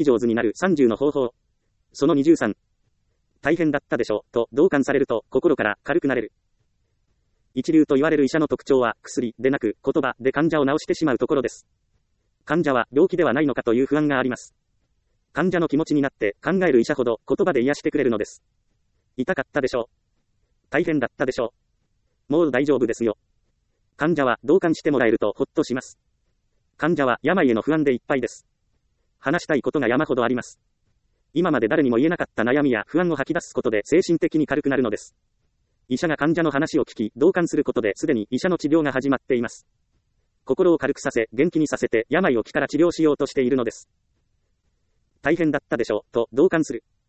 き上手になる30の方法。その23。大変だったでしょう、と同感されると心から軽くなれる。一流と言われる医者の特徴は薬でなく言葉で患者を治してしまうところです。患者は病気ではないのかという不安があります。患者の気持ちになって考える医者ほど言葉で癒してくれるのです。痛かったでしょう。大変だったでしょう。もう大丈夫ですよ。患者は同感してもらえるとほっとします。患者は病への不安でいっぱいです。話したいことが山ほどあります。今まで誰にも言えなかった悩みや不安を吐き出すことで精神的に軽くなるのです。医者が患者の話を聞き、同感することですでに医者の治療が始まっています。心を軽くさせ、元気にさせて病を気から治療しようとしているのです。大変だったでしょう、と同感する。